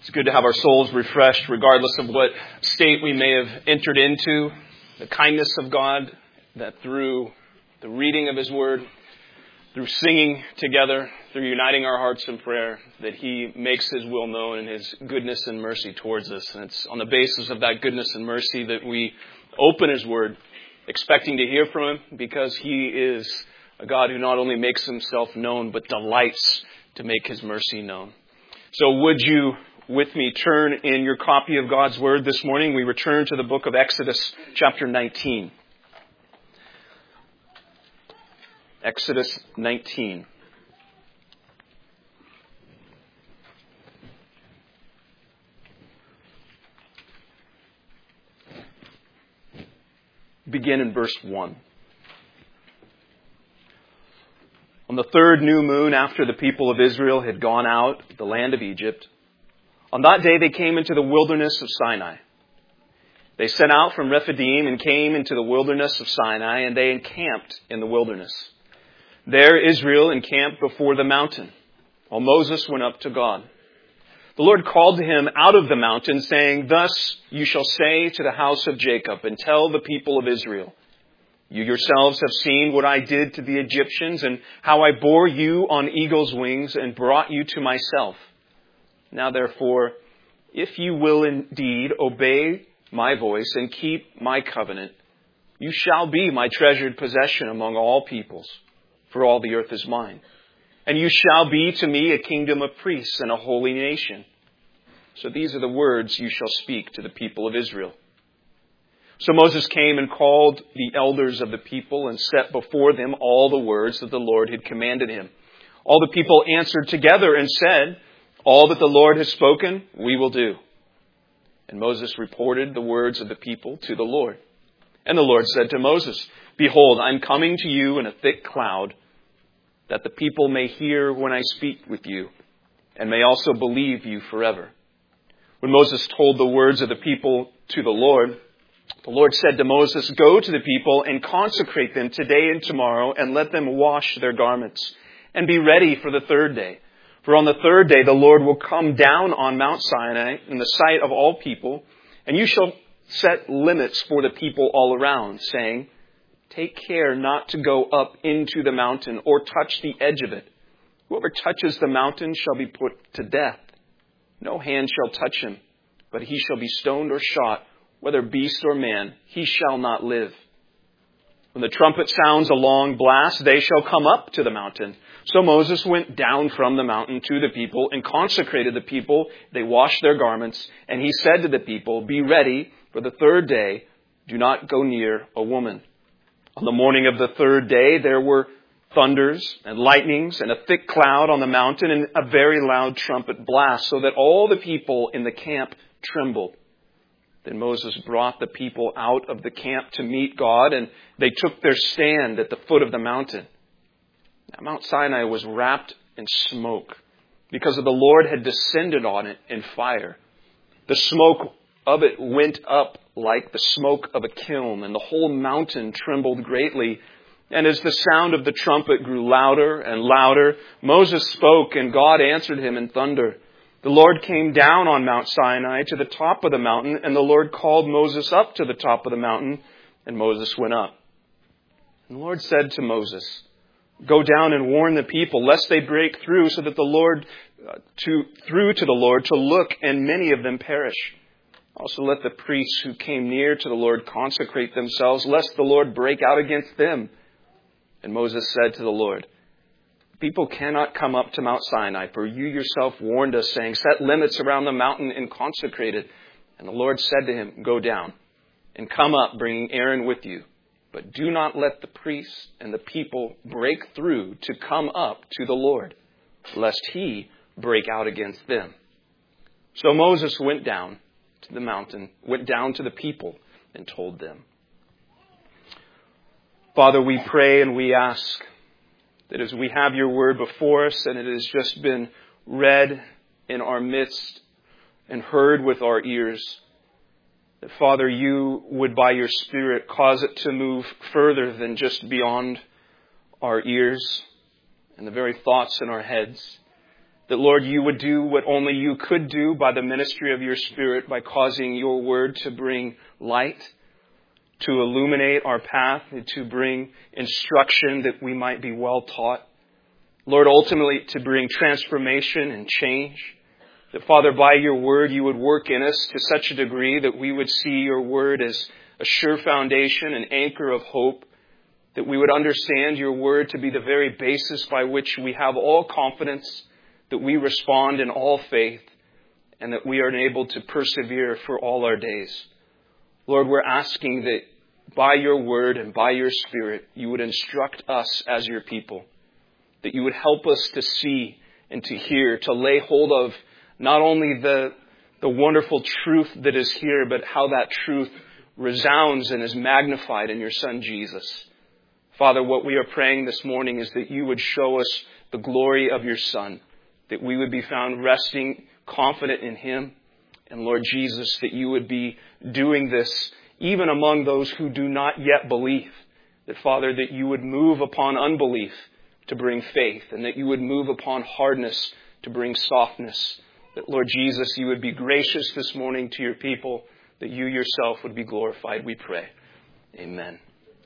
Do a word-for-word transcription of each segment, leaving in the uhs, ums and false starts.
It's good to have our souls refreshed regardless of what state we may have entered into. The kindness of God that through the reading of His Word, through singing together, through uniting our hearts in prayer, that He makes His will known and His goodness and mercy towards us. And it's on the basis of that goodness and mercy that we open His Word, expecting to hear from Him, because He is a God who not only makes Himself known, but delights to make His mercy known. So would you, with me, turn in your copy of God's Word this morning? We return to the book of Exodus, chapter nineteen. Exodus nineteen. Begin in verse one. On the third new moon after the people of Israel had gone out of the land of Egypt, on that day they came into the wilderness of Sinai. They set out from Rephidim and came into the wilderness of Sinai, and they encamped in the wilderness. There Israel encamped before the mountain, while Moses went up to God. The Lord called to him out of the mountain, saying, "Thus you shall say to the house of Jacob, and tell the people of Israel, you yourselves have seen what I did to the Egyptians, and how I bore you on eagle's wings and brought you to myself. Now therefore, if you will indeed obey my voice and keep my covenant, you shall be my treasured possession among all peoples, for all the earth is mine. And you shall be to me a kingdom of priests and a holy nation. So these are the words you shall speak to the people of Israel." So Moses came and called the elders of the people and set before them all the words that the Lord had commanded him. All the people answered together and said, "All that the Lord has spoken, we will do." And Moses reported the words of the people to the Lord. And the Lord said to Moses, "Behold, I am coming to you in a thick cloud, that the people may hear when I speak with you, and may also believe you forever." When Moses told the words of the people to the Lord, the Lord said to Moses, "Go to the people and consecrate them today and tomorrow, and let them wash their garments, and be ready for the third day. For on the third day the Lord will come down on Mount Sinai in the sight of all people, and you shall set limits for the people all around, saying, 'Take care not to go up into the mountain or touch the edge of it. Whoever touches the mountain shall be put to death. No hand shall touch him, but he shall be stoned or shot, whether beast or man, he shall not live. When the trumpet sounds a long blast, they shall come up to the mountain.' So Moses went down from the mountain to the people and consecrated the people. They washed their garments, and he said to the people, 'Be ready for the third day. Do not go near a woman.' On the morning of the third day, there were thunders and lightnings and a thick cloud on the mountain and a very loud trumpet blast, so that all the people in the camp trembled. Then Moses brought the people out of the camp to meet God, and they took their stand at the foot of the mountain. Now Mount Sinai was wrapped in smoke, because the Lord had descended on it in fire. The smoke of it went up like the smoke of a kiln, and the whole mountain trembled greatly. And as the sound of the trumpet grew louder and louder, Moses spoke, and God answered him in thunder. The Lord came down on Mount Sinai to the top of the mountain, and the Lord called Moses up to the top of the mountain, and Moses went up. And the Lord said to Moses, "Go down and warn the people, lest they break through, so that the Lord uh, to through to the Lord to look, and many of them perish. Also let the priests who came near to the Lord consecrate themselves, lest the Lord break out against them." And Moses said to the Lord, "People cannot come up to Mount Sinai, for you yourself warned us, saying, 'Set limits around the mountain and consecrate it.' And the Lord said to him, 'Go down and come up, bringing Aaron with you. But do not let the priests and the people break through to come up to the Lord, lest he break out against them.' So Moses went down to the mountain, went down to the people and told them." Father, we pray and we ask that as we have your word before us and it has just been read in our midst and heard with our ears, that Father, you would by your Spirit cause it to move further than just beyond our ears and the very thoughts in our heads, That, Lord, you would do what only you could do by the ministry of your Spirit, by causing your word to bring light, to illuminate our path, and to bring instruction that we might be well taught. Lord, ultimately to bring transformation and change. That, Father, by your word, you would work in us to such a degree that we would see your word as a sure foundation, an anchor of hope. That we would understand your word to be the very basis by which we have all confidence, that we respond in all faith, and that we are enabled to persevere for all our days. Lord, we're asking that by your word and by your Spirit, you would instruct us as your people. That you would help us to see and to hear, to lay hold of not only the, the wonderful truth that is here, but how that truth resounds and is magnified in your Son, Jesus. Father, what we are praying this morning is that you would show us the glory of your Son, that we would be found resting confident in him. And Lord Jesus, that you would be doing this even among those who do not yet believe. That, Father, that you would move upon unbelief to bring faith, and that you would move upon hardness to bring softness. That, Lord Jesus, you would be gracious this morning to your people, that you yourself would be glorified, we pray. Amen.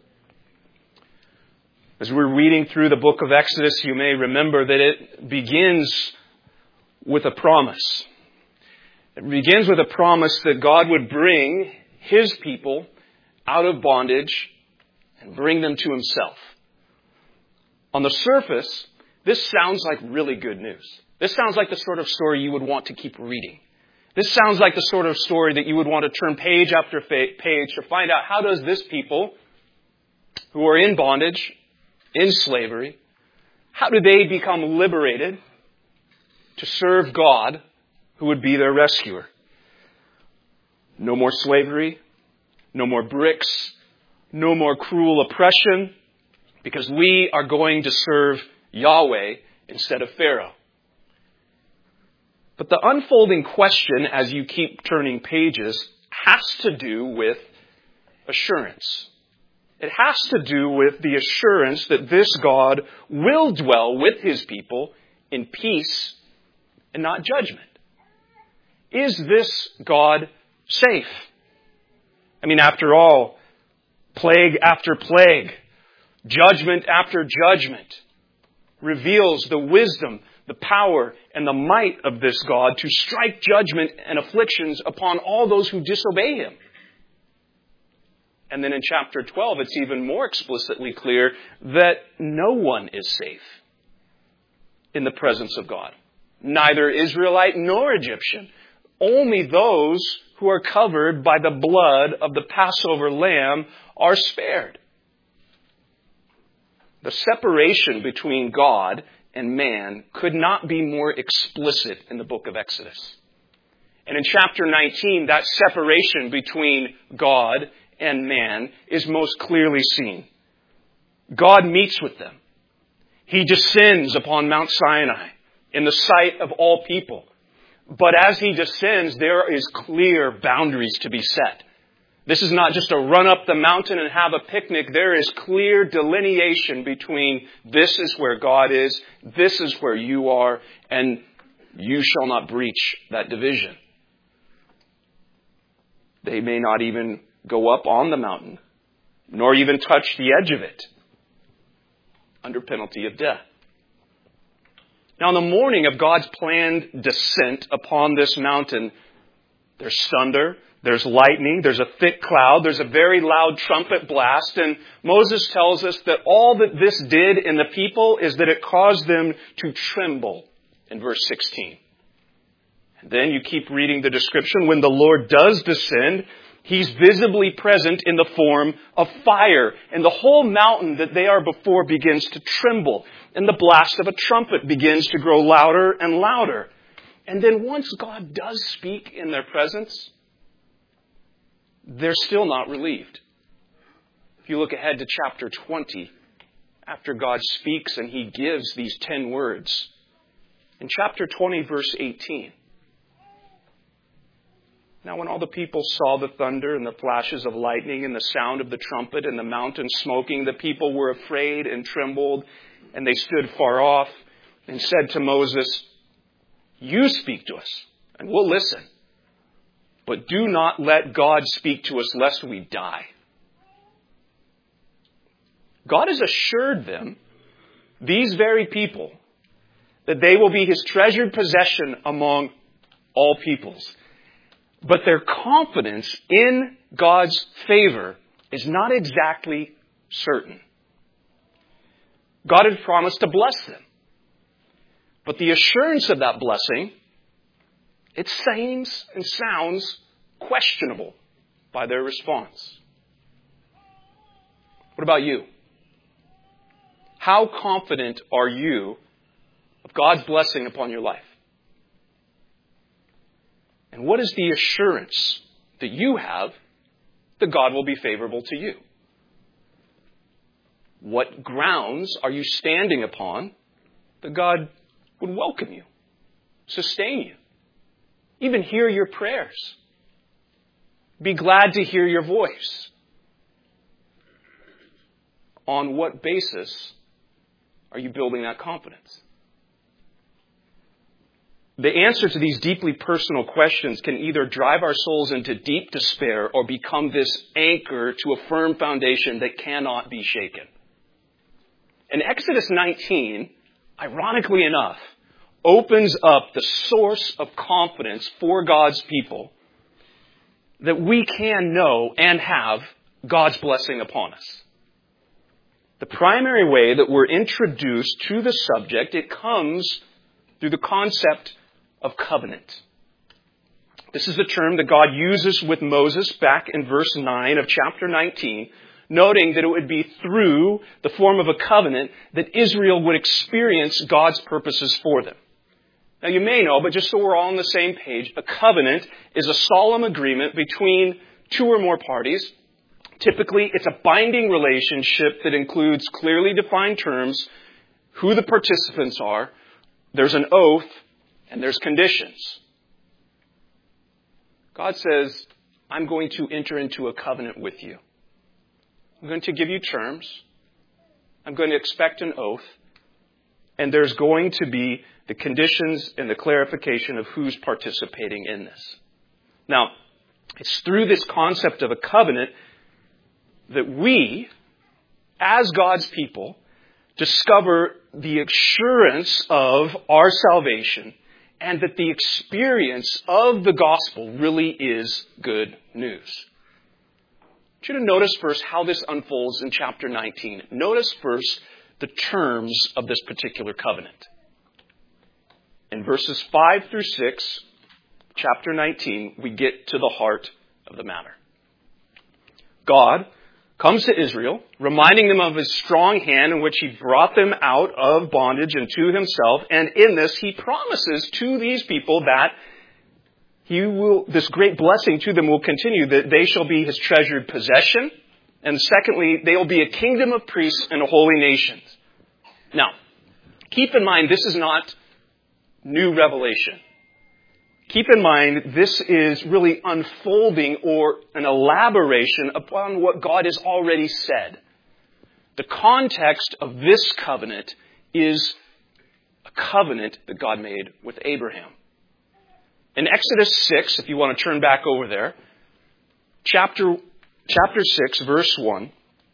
As we're reading through the book of Exodus, you may remember that it begins with a promise. It begins with a promise that God would bring his people out of bondage and bring them to himself. On the surface, this sounds like really good news. This sounds like the sort of story you would want to keep reading. This sounds like the sort of story that you would want to turn page after page to find out how does this people who are in bondage, in slavery, how do they become liberated to serve God who would be their rescuer? No more slavery, no more bricks, no more cruel oppression, because we are going to serve Yahweh instead of Pharaoh. But the unfolding question as you keep turning pages has to do with assurance. It has to do with the assurance that this God will dwell with his people in peace and not judgment. Is this God safe? I mean, after all, plague after plague, judgment after judgment reveals the wisdom, the power, and the might of this God to strike judgment and afflictions upon all those who disobey him. And then in chapter twelve, it's even more explicitly clear that no one is safe in the presence of God. Neither Israelite nor Egyptian. Only those who are covered by the blood of the Passover lamb are spared. The separation between God and man could not be more explicit in the book of Exodus. And in chapter nineteen, that separation between God and man is most clearly seen. God meets with them. He descends upon Mount Sinai in the sight of all people. But as he descends, there is clear boundaries to be set. This is not just a run up the mountain and have a picnic. There is clear delineation between this is where God is, this is where you are, and you shall not breach that division. They may not even go up on the mountain, nor even touch the edge of it, under penalty of death. Now, in the morning of God's planned descent upon this mountain, there's thunder, there's lightning, there's a thick cloud, there's a very loud trumpet blast, and Moses tells us that all that this did in the people is that it caused them to tremble, in verse sixteen. And then you keep reading the description. When the Lord does descend, he's visibly present in the form of fire. And the whole mountain that they are before begins to tremble. And the blast of a trumpet begins to grow louder and louder. And then once God does speak in their presence, they're still not relieved. If you look ahead to chapter twenty, after God speaks and he gives these ten words, in chapter twenty, verse eighteen, now when all the people saw the thunder and the flashes of lightning and the sound of the trumpet and the mountain smoking, the people were afraid and trembled, and they stood far off and said to Moses, You speak to us, and we'll listen. But do not let God speak to us lest we die. God has assured them, these very people, that they will be his treasured possession among all peoples. But their confidence in God's favor is not exactly certain. God had promised to bless them. But the assurance of that blessing, it seems and sounds questionable by their response. What about you? How confident are you of God's blessing upon your life? And what is the assurance that you have that God will be favorable to you? What grounds are you standing upon that God would welcome you, sustain you, even hear your prayers, be glad to hear your voice? On what basis are you building that confidence? The answer to these deeply personal questions can either drive our souls into deep despair or become this anchor to a firm foundation that cannot be shaken. And Exodus nineteen, ironically enough, opens up the source of confidence for God's people that we can know and have God's blessing upon us. The primary way that we're introduced to the subject, it comes through the concept of covenant. This is a term that God uses with Moses back in verse nine of chapter nineteen, noting that it would be through the form of a covenant that Israel would experience God's purposes for them. Now you may know, but just so we're all on the same page, a covenant is a solemn agreement between two or more parties. Typically, it's a binding relationship that includes clearly defined terms, who the participants are, there's an oath, and there's conditions. God says, I'm going to enter into a covenant with you. I'm going to give you terms. I'm going to expect an oath. And there's going to be the conditions and the clarification of who's participating in this. Now, it's through this concept of a covenant that we, as God's people, discover the assurance of our salvation and that the experience of the gospel really is good news. I want you to notice first how this unfolds in chapter nineteen. Notice first the terms of this particular covenant. In verses five through six, chapter nineteen, we get to the heart of the matter. God comes to Israel, reminding them of his strong hand in which he brought them out of bondage and to himself. And in this, he promises to these people that he will, this great blessing to them will continue, that they shall be his treasured possession. And secondly, they will be a kingdom of priests and a holy nation. Now, keep in mind, this is not new revelation. Keep in mind, this is really unfolding or an elaboration upon what God has already said. The context of this covenant is a covenant that God made with Abraham. In Exodus six, if you want to turn back over there, chapter, chapter six, verse one,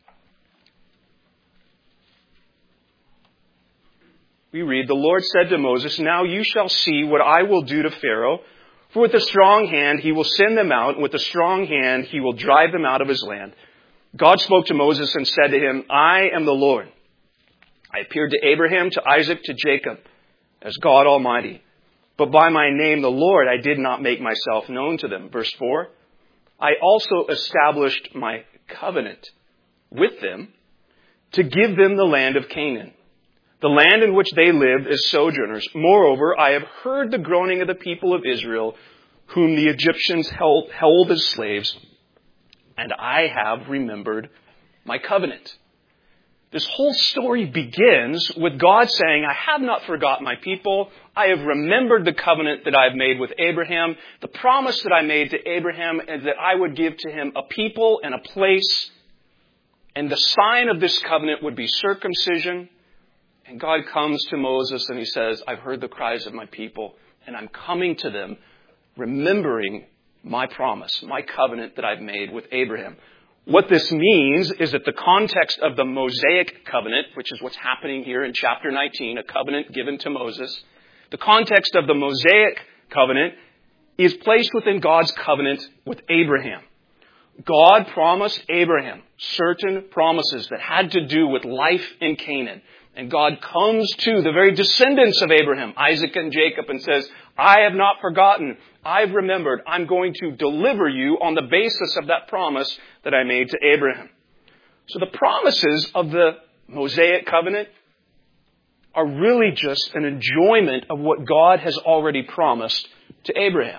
we read, the Lord said to Moses, now you shall see what I will do to Pharaoh, for with a strong hand he will send them out, and with a strong hand he will drive them out of his land. God spoke to Moses and said to him, I am the Lord. I appeared to Abraham, to Isaac, to Jacob, as God Almighty. But by my name, the Lord, I did not make myself known to them. Verse four, I also established my covenant with them to give them the land of Canaan, the land in which they lived as sojourners. Moreover, I have heard the groaning of the people of Israel, whom the Egyptians held, held as slaves, and I have remembered my covenant. This whole story begins with God saying, I have not forgotten my people. I have remembered the covenant that I have made with Abraham. The promise that I made to Abraham is that I would give to him a people and a place. And the sign of this covenant would be circumcision. And God comes to Moses and he says, I've heard the cries of my people and I'm coming to them remembering my promise, my covenant that I've made with Abraham. What this means is that the context of the Mosaic covenant, which is what's happening here in chapter nineteen, a covenant given to Moses, the context of the Mosaic covenant is placed within God's covenant with Abraham. God promised Abraham certain promises that had to do with life in Canaan. And God comes to the very descendants of Abraham, Isaac and Jacob, and says, I have not forgotten. I've remembered. I'm going to deliver you on the basis of that promise that I made to Abraham. So the promises of the Mosaic covenant are really just an enjoyment of what God has already promised to Abraham.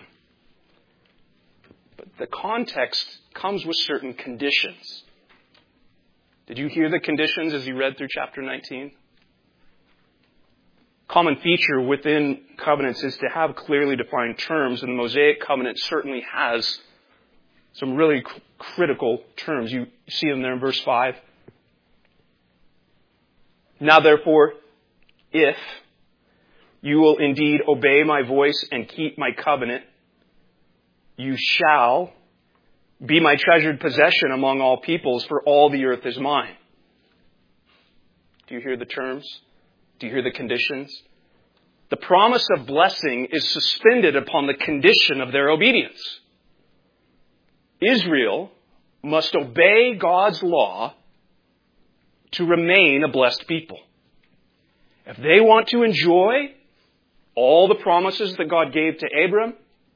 But the context comes with certain conditions. Did you hear the conditions as you read through chapter nineteen? Common feature within covenants is to have clearly defined terms, and the Mosaic covenant certainly has some really cr- critical terms. You see them there in verse five. Now therefore, if you will indeed obey my voice and keep my covenant, you shall be my treasured possession among all peoples, for all the earth is mine. Do you hear the terms? Do you hear the conditions? The promise of blessing is suspended upon the condition of their obedience. Israel must obey God's law to remain a blessed people. If they want to enjoy all the promises that God gave to Abram,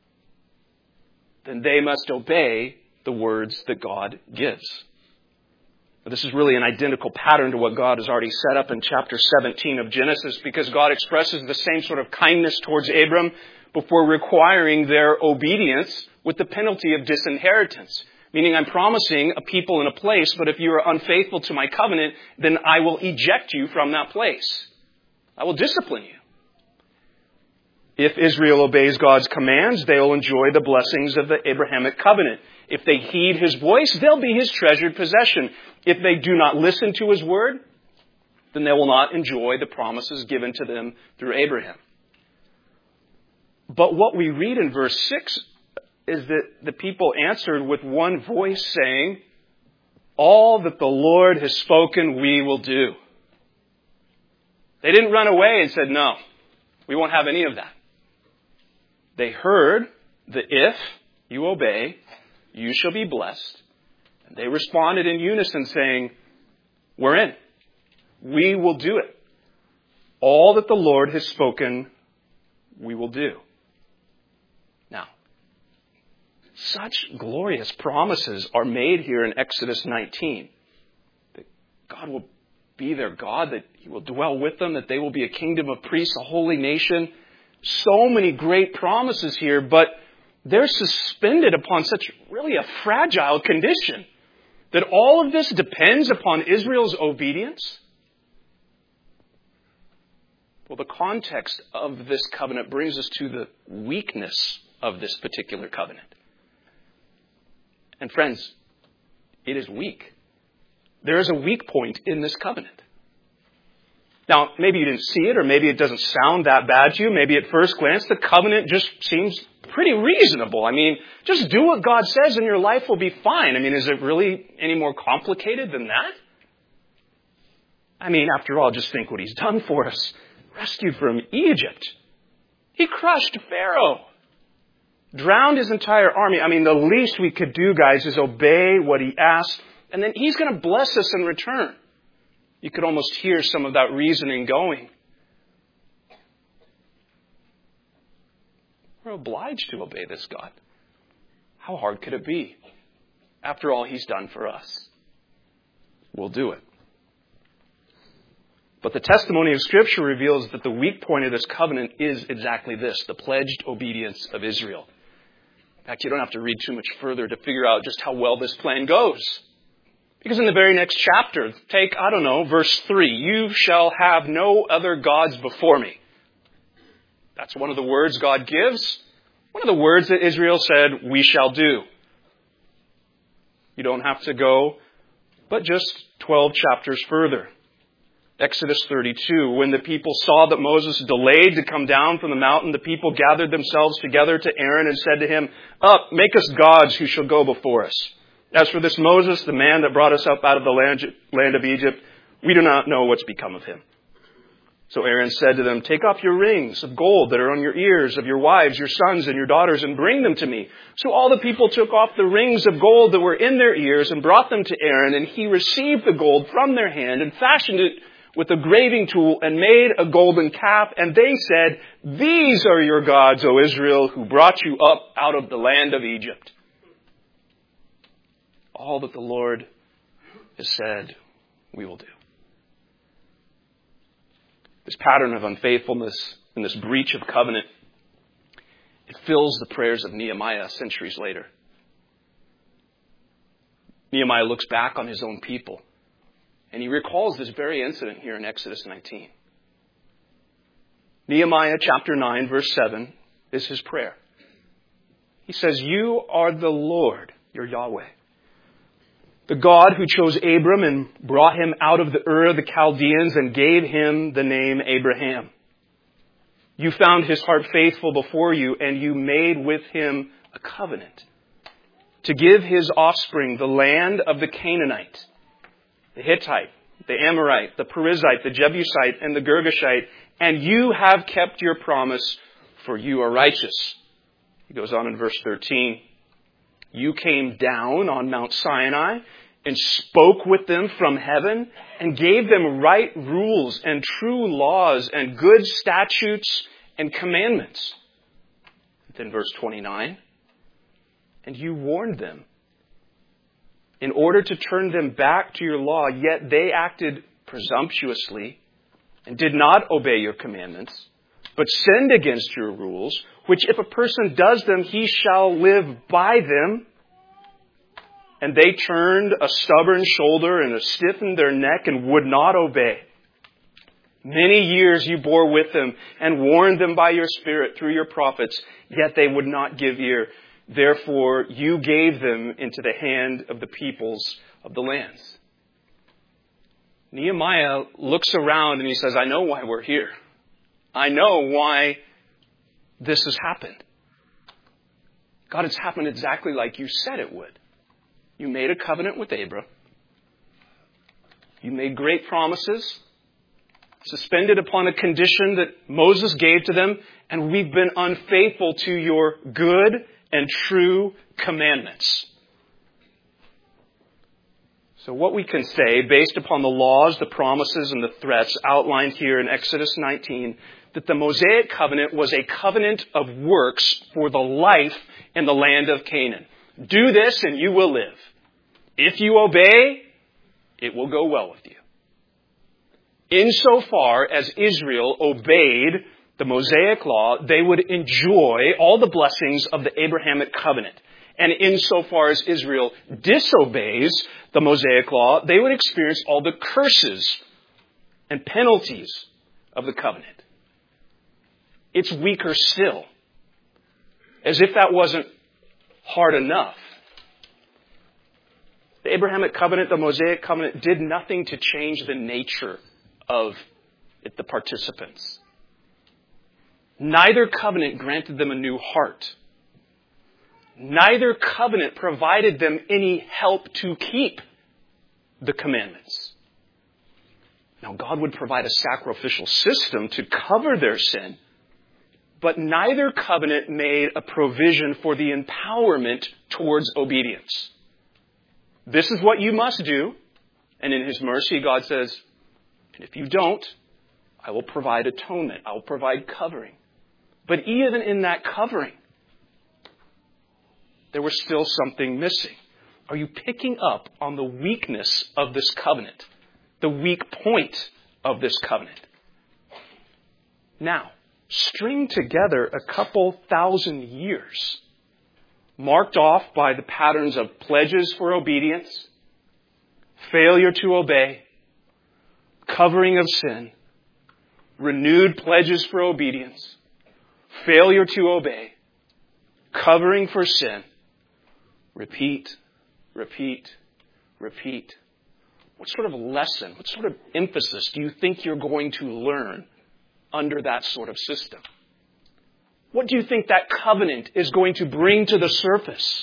then they must obey the words that God gives. This is really an identical pattern to what God has already set up in chapter seventeen of Genesis, because God expresses the same sort of kindness towards Abram before requiring their obedience with the penalty of disinheritance. Meaning, I'm promising a people in a place, but if you are unfaithful to my covenant, then I will eject you from that place. I will discipline you. If Israel obeys God's commands, they will enjoy the blessings of the Abrahamic covenant. If they heed his voice, they'll be his treasured possession. If they do not listen to his word, then they will not enjoy the promises given to them through Abraham. But what we read in verse six is that the people answered with one voice, saying, all that the Lord has spoken, we will do. They didn't run away and said, no, we won't have any of that. They heard that if you obey, you shall be blessed. And they responded in unison saying, we're in. We will do it. All that the Lord has spoken, we will do. Now, such glorious promises are made here in Exodus nineteen. That God will be their God, that he will dwell with them, that they will be a kingdom of priests, a holy nation. So many great promises here, but they're suspended upon such really a fragile condition that all of this depends upon Israel's obedience. Well, the context of this covenant brings us to the weakness of this particular covenant. And friends, it is weak. There is a weak point in this covenant. Now, maybe you didn't see it, or maybe it doesn't sound that bad to you. Maybe at first glance, the covenant just seems pretty reasonable. I mean, just do what God says and your life will be fine. I mean, is it really any more complicated than that? I mean, after all, just think what he's done for us. Rescued from Egypt. He crushed Pharaoh. Drowned his entire army. I mean, the least we could do, guys, is obey what he asked. And then he's going to bless us in return. You could almost hear some of that reasoning going. We're obliged to obey this God. How hard could it be? After all he's done for us. We'll do it. But the testimony of Scripture reveals that the weak point of this covenant is exactly this, the pledged obedience of Israel. In fact, you don't have to read too much further to figure out just how well this plan goes. Because in the very next chapter, take, I don't know, verse three, you shall have no other gods before me. That's one of the words God gives. One of the words that Israel said, we shall do. You don't have to go, but just twelve chapters further. Exodus thirty-two, when the people saw that Moses delayed to come down from the mountain, the people gathered themselves together to Aaron and said to him, "Up, make us gods who shall go before us. As for this Moses, the man that brought us up out of the land, land of Egypt, we do not know what's become of him." So Aaron said to them, "Take off your rings of gold that are on your ears of your wives, your sons, and your daughters, and bring them to me." So all the people took off the rings of gold that were in their ears and brought them to Aaron, and he received the gold from their hand and fashioned it with a graving tool and made a golden calf. And they said, "These are your gods, O Israel, who brought you up out of the land of Egypt." All that the Lord has said, we will do. This pattern of unfaithfulness and this breach of covenant, it fills the prayers of Nehemiah centuries later. Nehemiah looks back on his own people, and he recalls this very incident here in Exodus nineteen. Nehemiah chapter nine, verse seven is his prayer. He says, "You are the Lord, your Yahweh, the God who chose Abram and brought him out of the Ur of the Chaldeans and gave him the name Abraham. You found his heart faithful before you, and you made with him a covenant to give his offspring the land of the Canaanite, the Hittite, the Amorite, the Perizzite, the Jebusite, and the Girgashite, and you have kept your promise, for you are righteous." He goes on in verse thirteen. "You came down on Mount Sinai and spoke with them from heaven and gave them right rules and true laws and good statutes and commandments." Then verse twenty-nine. "And you warned them in order to turn them back to your law, yet they acted presumptuously and did not obey your commandments, but sinned against your rules, which if a person does them, he shall live by them. And they turned a stubborn shoulder and stiffened their neck and would not obey. Many years you bore with them and warned them by your Spirit through your prophets, yet they would not give ear. Therefore you gave them into the hand of the peoples of the lands." Nehemiah looks around and he says, "I know why we're here. I know why this has happened. God, it's happened exactly like you said it would. You made a covenant with Abram. You made great promises, suspended upon a condition that Moses gave to them, and we've been unfaithful to your good and true commandments." So what we can say, based upon the laws, the promises, and the threats outlined here in Exodus nineteen, that the Mosaic covenant was a covenant of works for the life in the land of Canaan. Do this and you will live. If you obey, it will go well with you. Insofar as Israel obeyed the Mosaic law, they would enjoy all the blessings of the Abrahamic covenant. And insofar as Israel disobeys the Mosaic law, they would experience all the curses and penalties of the covenant. It's weaker still. As if that wasn't hard enough. The Abrahamic covenant, the Mosaic covenant, did nothing to change the nature of it, the participants. Neither covenant granted them a new heart. Neither covenant provided them any help to keep the commandments. Now, God would provide a sacrificial system to cover their sin, but neither covenant made a provision for the empowerment towards obedience. This is what you must do. And in His mercy, God says, and if you don't, I will provide atonement. I will provide covering. But even in that covering, there was still something missing. Are you picking up on the weakness of this covenant? The weak point of this covenant? Now, string together a couple thousand years marked off by the patterns of pledges for obedience, failure to obey, covering of sin, renewed pledges for obedience, failure to obey, covering for sin, repeat, repeat, repeat. What sort of lesson, what sort of emphasis do you think you're going to learn under that sort of system? What do you think that covenant is going to bring to the surface?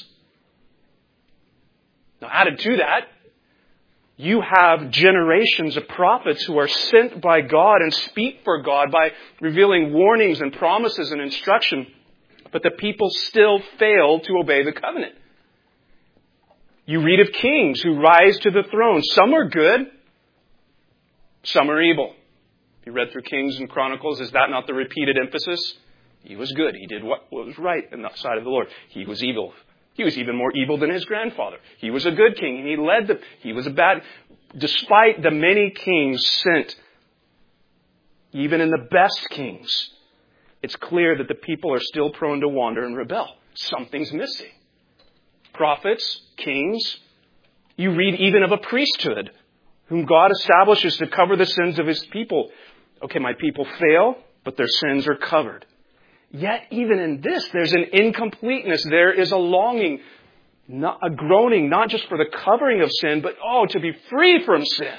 Now, added to that, you have generations of prophets who are sent by God and speak for God by revealing warnings and promises and instruction, but the people still fail to obey the covenant. You read of kings who rise to the throne. Some are good, some are evil. If you read through Kings and Chronicles, is that not the repeated emphasis? He was good. He did what was right in the sight of the Lord. He was evil. He was even more evil than his grandfather. He was a good king, and he led the... He was a bad... Despite the many kings sent, even in the best kings, it's clear that the people are still prone to wander and rebel. Something's missing. Prophets, kings, you read even of a priesthood whom God establishes to cover the sins of his people. Okay, my people fail, but their sins are covered. Yet, even in this, there's an incompleteness. There is a longing, not, a groaning, not just for the covering of sin, but, oh, to be free from sin.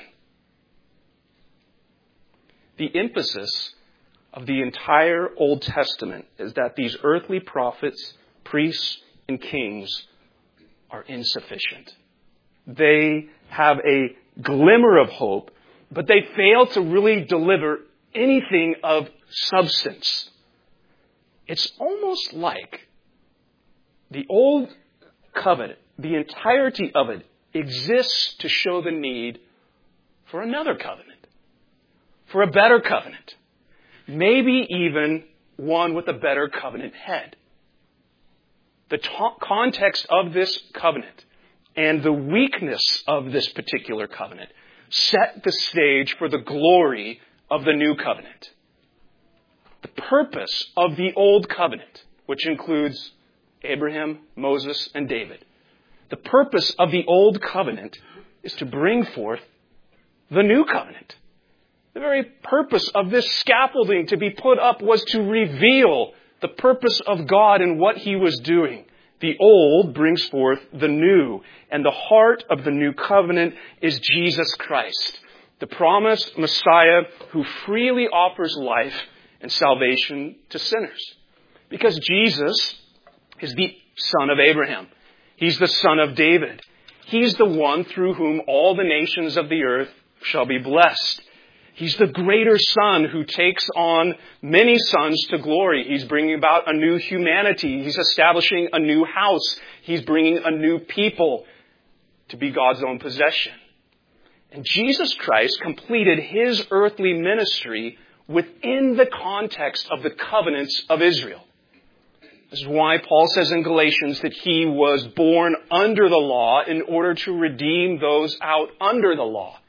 The emphasis of the entire Old Testament is that these earthly prophets, priests, and kings are insufficient. They have a glimmer of hope, but they fail to really deliver anything of substance. It's almost like the old covenant, the entirety of it, exists to show the need for another covenant, for a better covenant, maybe even one with a better covenant head. The to- context of this covenant and the weakness of this particular covenant set the stage for the glory of the new covenant. The purpose of the old covenant, which includes Abraham, Moses, and David, the purpose of the old covenant is to bring forth the new covenant. The very purpose of this scaffolding to be put up was to reveal the purpose of God and what he was doing. The old brings forth the new, and the heart of the new covenant is Jesus Christ, the promised Messiah who freely offers life and salvation to sinners. Because Jesus is the son of Abraham. He's the son of David. He's the one through whom all the nations of the earth shall be blessed. He's the greater Son who takes on many sons to glory. He's bringing about a new humanity. He's establishing a new house. He's bringing a new people to be God's own possession. And Jesus Christ completed his earthly ministry within the context of the covenants of Israel. This is why Paul says in Galatians that he was born under the law in order to redeem those out under the law.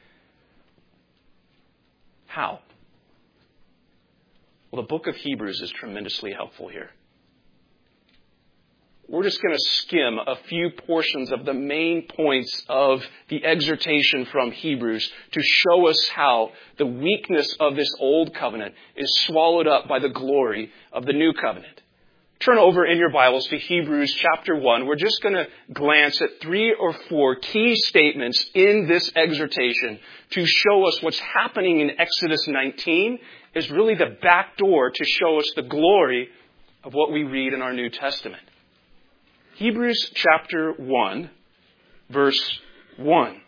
How? Well, the book of Hebrews is tremendously helpful here. We're just going to skim a few portions of the main points of the exhortation from Hebrews to show us how the weakness of this old covenant is swallowed up by the glory of the new covenant. Turn over in your Bibles to Hebrews chapter one. We're just going to glance at three or four key statements in this exhortation to show us what's happening in Exodus nineteen is really the back door to show us the glory of what we read in our New Testament. Hebrews chapter one, verse one.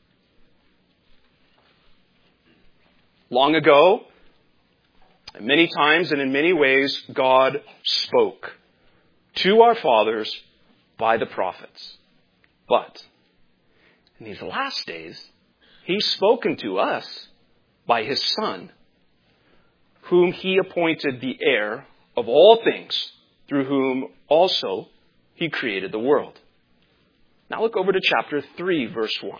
Long ago, and many times and in many ways, God spoke to our fathers by the prophets. But in these last days, he's spoken to us by his Son, whom he appointed the heir of all things, through whom also he created the world. Now look over to chapter three, verse one.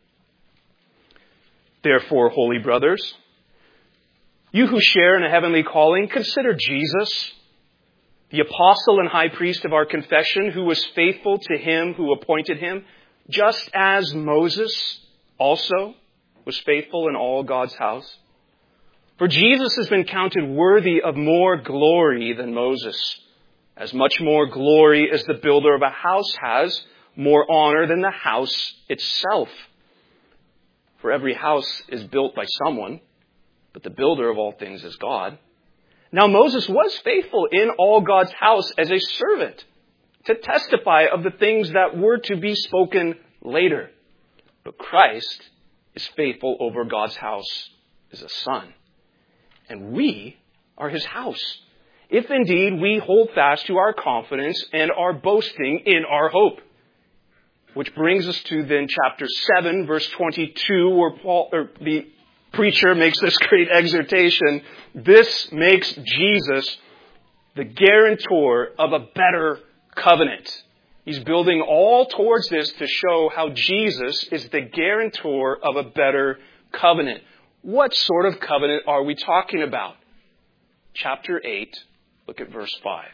Therefore, holy brothers, you who share in a heavenly calling, consider Jesus, the apostle and high priest of our confession, who was faithful to him who appointed him, just as Moses also was faithful in all God's house. For Jesus has been counted worthy of more glory than Moses, as much more glory as the builder of a house has, more honor than the house itself. For every house is built by someone, but the builder of all things is God. Now Moses was faithful in all God's house as a servant to testify of the things that were to be spoken later. But Christ is faithful over God's house as a son. And we are his house, if indeed we hold fast to our confidence and are boasting in our hope. Which brings us to then chapter seven, verse twenty-two, where Paul, or the preacher makes this great exhortation. This makes Jesus the guarantor of a better covenant. He's building all towards this to show how Jesus is the guarantor of a better covenant. What sort of covenant are we talking about? Chapter eight, look at verse five.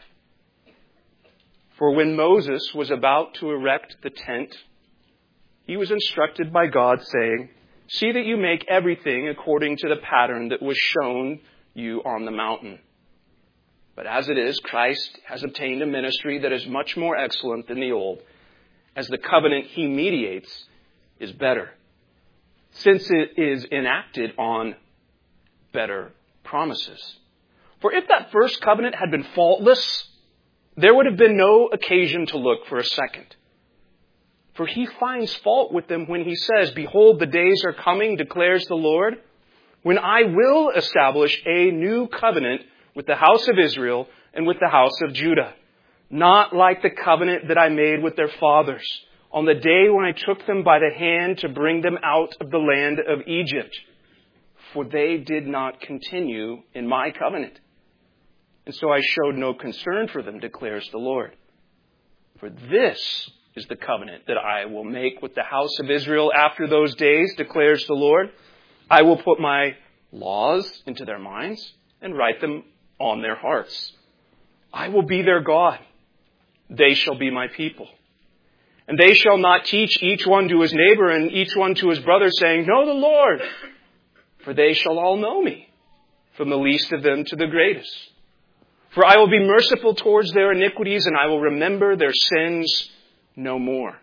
For when Moses was about to erect the tent, he was instructed by God, saying, see that you make everything according to the pattern that was shown you on the mountain. But as it is, Christ has obtained a ministry that is much more excellent than the old, as the covenant he mediates is better, since it is enacted on better promises. For if that first covenant had been faultless, there would have been no occasion to look for a second. For he finds fault with them when he says, behold, the days are coming, declares the Lord, when I will establish a new covenant with the house of Israel and with the house of Judah, not like the covenant that I made with their fathers on the day when I took them by the hand to bring them out of the land of Egypt. For they did not continue in my covenant. And so I showed no concern for them, declares the Lord. For this is the covenant that I will make with the house of Israel after those days, declares the Lord. I will put my laws into their minds and write them on their hearts. I will be their God. They shall be my people. And they shall not teach each one to his neighbor and each one to his brother, saying, know the Lord. For they shall all know me, from the least of them to the greatest. For I will be merciful towards their iniquities, and I will remember their sins no more.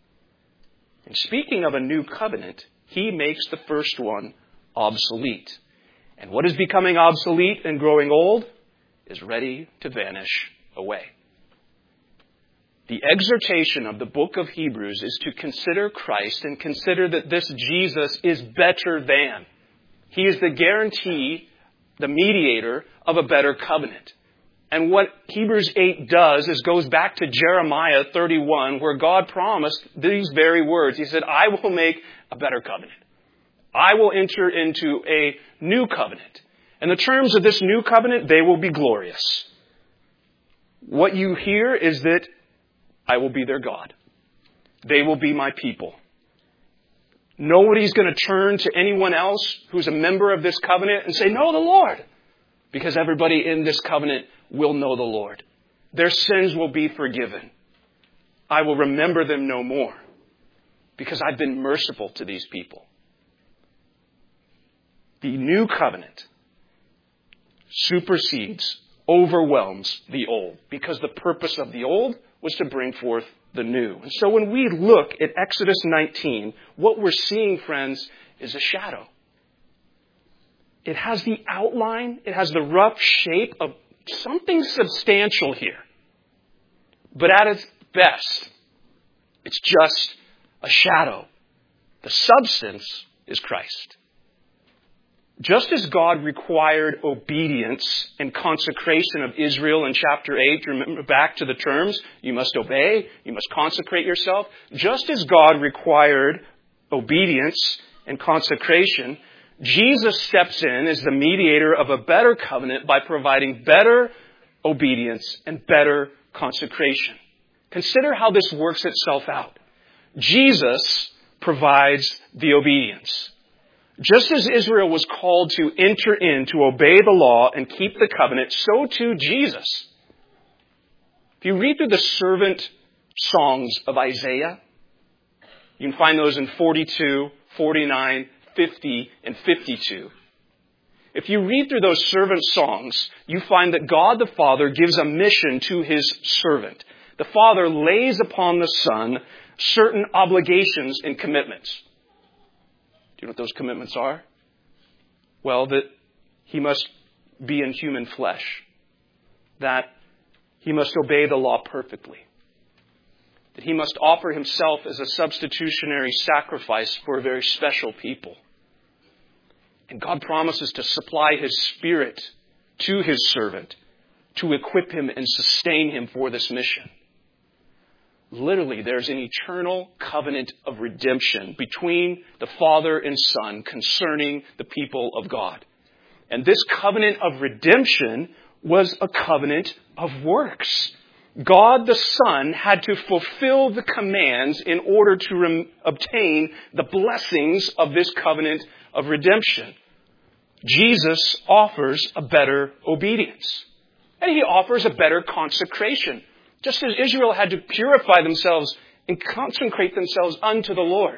And speaking of a new covenant, he makes the first one obsolete. And what is becoming obsolete and growing old is ready to vanish away. The exhortation of the book of Hebrews is to consider Christ and consider that this Jesus is better than. He is the guarantee, the mediator of a better covenant. And what Hebrews eight does is goes back to Jeremiah thirty-one, where God promised these very words. He said, I will make a better covenant. I will enter into a new covenant. And the terms of this new covenant, they will be glorious. What you hear is that I will be their God. They will be my people. Nobody's going to turn to anyone else who's a member of this covenant and say, know the Lord. Because everybody in this covenant will know the Lord. Their sins will be forgiven. I will remember them no more. Because I've been merciful to these people. The new covenant supersedes, overwhelms the old. Because the purpose of the old was to bring forth the new. And so when we look at Exodus nineteen, what we're seeing, friends, is a shadow. It has the outline, it has the rough shape of something substantial here. But at its best, it's just a shadow. The substance is Christ. Just as God required obedience and consecration of Israel in chapter eight, remember back to the terms, you must obey, you must consecrate yourself. Just as God required obedience and consecration, Jesus steps in as the mediator of a better covenant by providing better obedience and better consecration. Consider how this works itself out. Jesus provides the obedience. Just as Israel was called to enter in, to obey the law and keep the covenant, so too Jesus. If you read through the servant songs of Isaiah, you can find those in forty-two, forty-nine, fifty, and fifty-two. If you read through those servant songs, you find that God the Father gives a mission to his servant. The Father lays upon the Son certain obligations and commitments. Do you know what those commitments are? Well, that he must be in human flesh. That he must obey the law perfectly. That he must offer himself as a substitutionary sacrifice for a very special people. And God promises to supply his Spirit to his servant to equip him and sustain him for this mission. Literally, there's an eternal covenant of redemption between the Father and Son concerning the people of God. And this covenant of redemption was a covenant of works. God the Son had to fulfill the commands in order to rem- obtain the blessings of this covenant of redemption. Jesus offers a better obedience. And he offers a better consecration. Just as Israel had to purify themselves and consecrate themselves unto the Lord.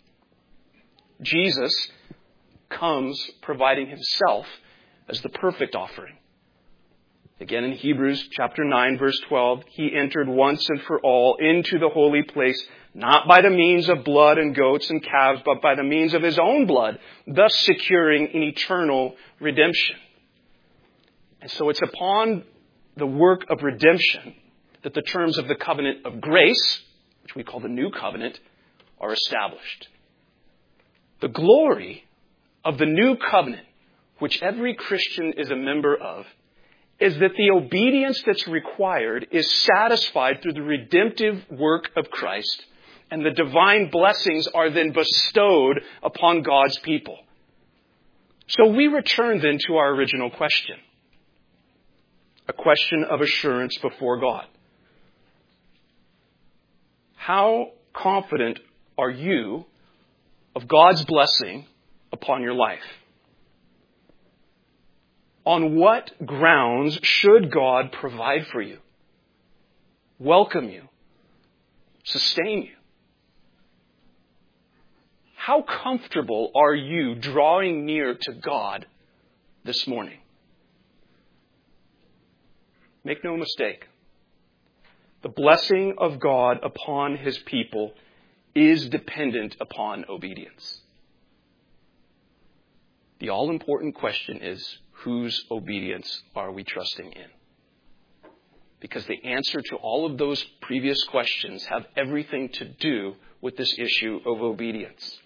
Jesus comes providing himself as the perfect offering. Again in Hebrews chapter nine, verse twelve, he entered once and for all into the holy place, not by the means of blood and goats and calves, but by the means of his own blood, thus securing an eternal redemption. And so it's upon the work of redemption that the terms of the covenant of grace, which we call the new covenant, are established. The glory of the new covenant, which every Christian is a member of, is that the obedience that's required is satisfied through the redemptive work of Christ, and the divine blessings are then bestowed upon God's people. So we return then to our original question. A question of assurance before God. How confident are you of God's blessing upon your life? On what grounds should God provide for you, welcome you, sustain you? How comfortable are you drawing near to God this morning? Make no mistake. The blessing of God upon his people is dependent upon obedience. The all-important question is, whose obedience are we trusting in? Because the answer to all of those previous questions have everything to do with this issue of obedience.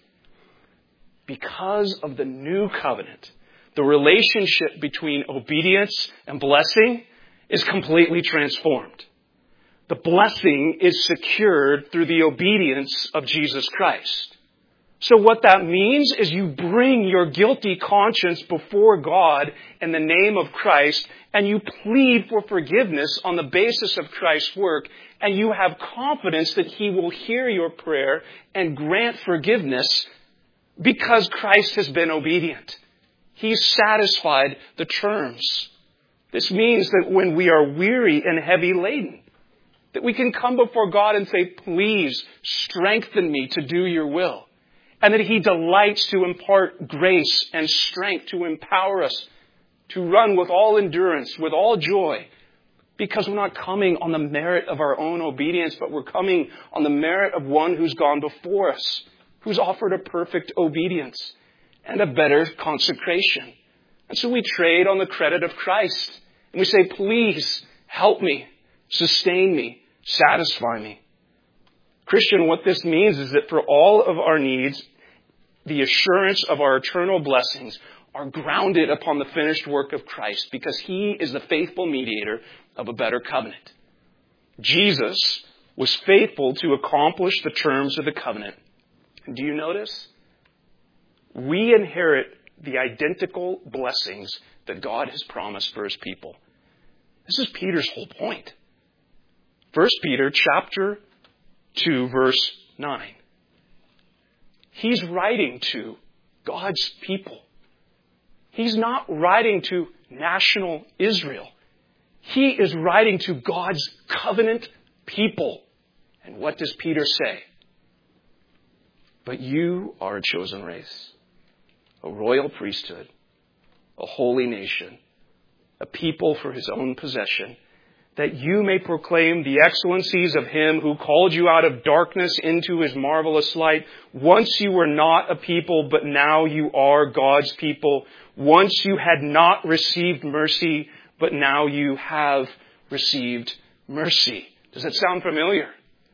Because of the new covenant, the relationship between obedience and blessing is completely transformed. The blessing is secured through the obedience of Jesus Christ. So what that means is you bring your guilty conscience before God in the name of Christ, and you plead for forgiveness on the basis of Christ's work, and you have confidence that he will hear your prayer and grant forgiveness because Christ has been obedient. He's satisfied the terms. This means that when we are weary and heavy laden, that we can come before God and say, please strengthen me to do your will. And that he delights to impart grace and strength to empower us to run with all endurance, with all joy. Because we're not coming on the merit of our own obedience, but we're coming on the merit of one who's gone before us, who's offered a perfect obedience and a better consecration. And so we trade on the credit of Christ. And we say, please help me, sustain me, satisfy me. Christian, what this means is that for all of our needs, the assurance of our eternal blessings are grounded upon the finished work of Christ because he is the faithful mediator of a better covenant. Jesus was faithful to accomplish the terms of the covenant. Do you notice? We inherit the identical blessings that God has promised for his people. This is Peter's whole point. First Peter chapter two, verse nine. He's writing to God's people. He's not writing to national Israel. He is writing to God's covenant people. And what does Peter say? But you are a chosen race, a royal priesthood, a holy nation, a people for his own possession, that you may proclaim the excellencies of him who called you out of darkness into his marvelous light. Once you were not a people, but now you are God's people. Once you had not received mercy, but now you have received mercy. Does that sound familiar?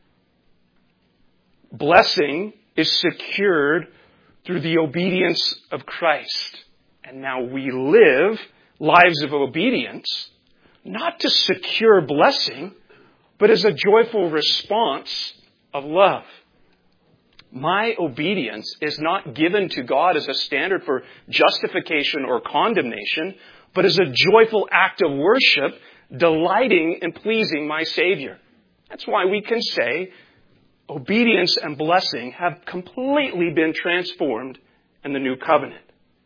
Blessing is secured through the obedience of Christ. And now we live lives of obedience, not to secure blessing, but as a joyful response of love. My obedience is not given to God as a standard for justification or condemnation, but as a joyful act of worship, delighting and pleasing my Savior. That's why we can say obedience and blessing have completely been transformed in the new covenant.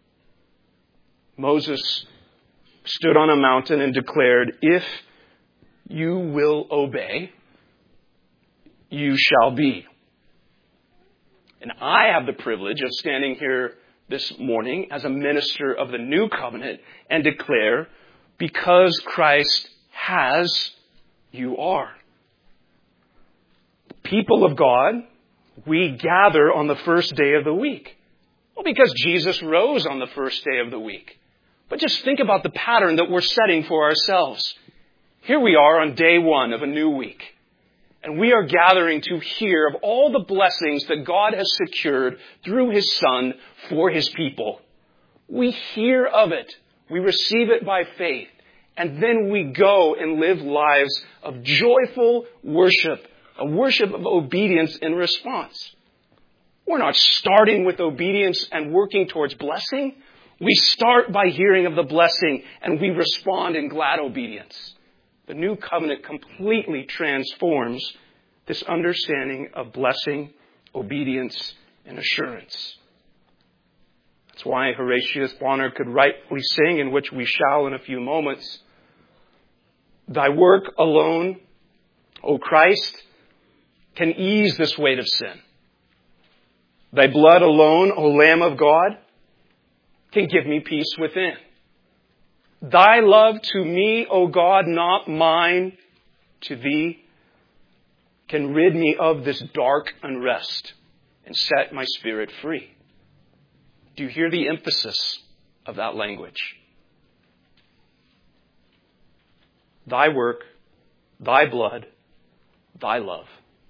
Moses stood on a mountain and declared, "If you will obey, you shall be." And I have the privilege of standing here this morning as a minister of the new covenant and declare, because Christ has, you are. The people of God, we gather on the first day of the week. Well, because Jesus rose on the first day of the week. But just think about the pattern that we're setting for ourselves. Here we are on day one of a new week. And we are gathering to hear of all the blessings that God has secured through his Son for his people. We hear of it. We receive it by faith. And then we go and live lives of joyful worship, a worship of obedience in response. We're not starting with obedience and working towards blessing. We start by hearing of the blessing and we respond in glad obedience. The new covenant completely transforms this understanding of blessing, obedience, and assurance. That's why Horatius Bonar could rightly sing, in which we shall in a few moments, "Thy work alone, O Christ, can ease this weight of sin. Thy blood alone, O Lamb of God, can give me peace within. Thy love to me, O God, not mine, to thee, can rid me of this dark unrest and set my spirit free." Do you hear the emphasis of that language? Thy work, thy blood, thy love.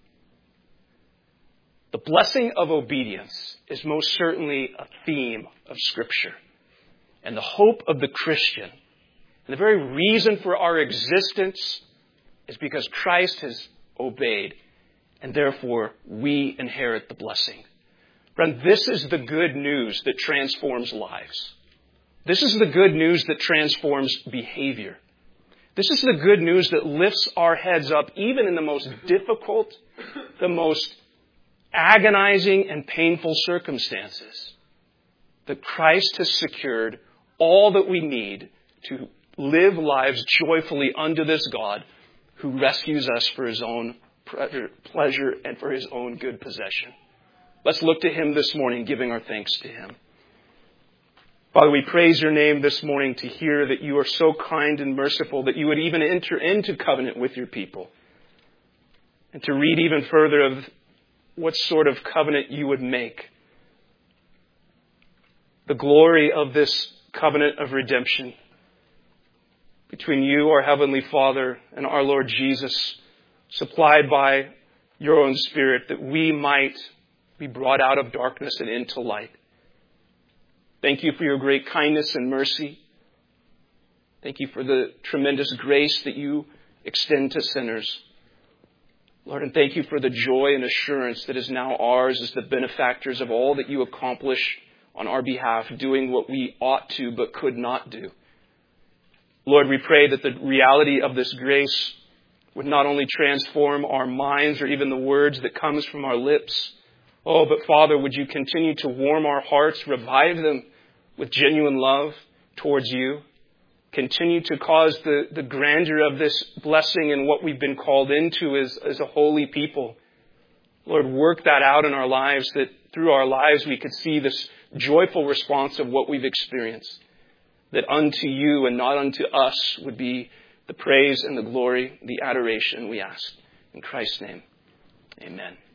The blessing of obedience is most certainly a theme of Scripture. And the hope of the Christian, and the very reason for our existence, is because Christ has obeyed, and therefore we inherit the blessing. Friend, this is the good news that transforms lives. This is the good news that transforms behavior. This is the good news that lifts our heads up even in the most difficult, the most agonizing and painful circumstances. That Christ has secured all that we need to live lives joyfully unto this God who rescues us for his own pleasure and for his own good possession. Let's look to him this morning, giving our thanks to him. Father, we praise your name this morning to hear that you are so kind and merciful that you would even enter into covenant with your people. And to read even further of what sort of covenant you would make. The glory of this covenant of redemption between you, our Heavenly Father, and our Lord Jesus, supplied by your own Spirit, that we might be brought out of darkness and into light. Thank you for your great kindness and mercy. Thank you for the tremendous grace that you extend to sinners. Lord, and thank you for the joy and assurance that is now ours as the benefactors of all that you accomplish on our behalf, doing what we ought to but could not do. Lord, we pray that the reality of this grace would not only transform our minds or even the words that comes from our lips. Oh, but Father, would you continue to warm our hearts, revive them with genuine love towards you. Continue to cause the, the grandeur of this blessing and what we've been called into as, as a holy people. Lord, work that out in our lives, that through our lives we could see this joyful response of what we've experienced. That unto you and not unto us would be the praise and the glory, the adoration we ask. In Christ's name, amen.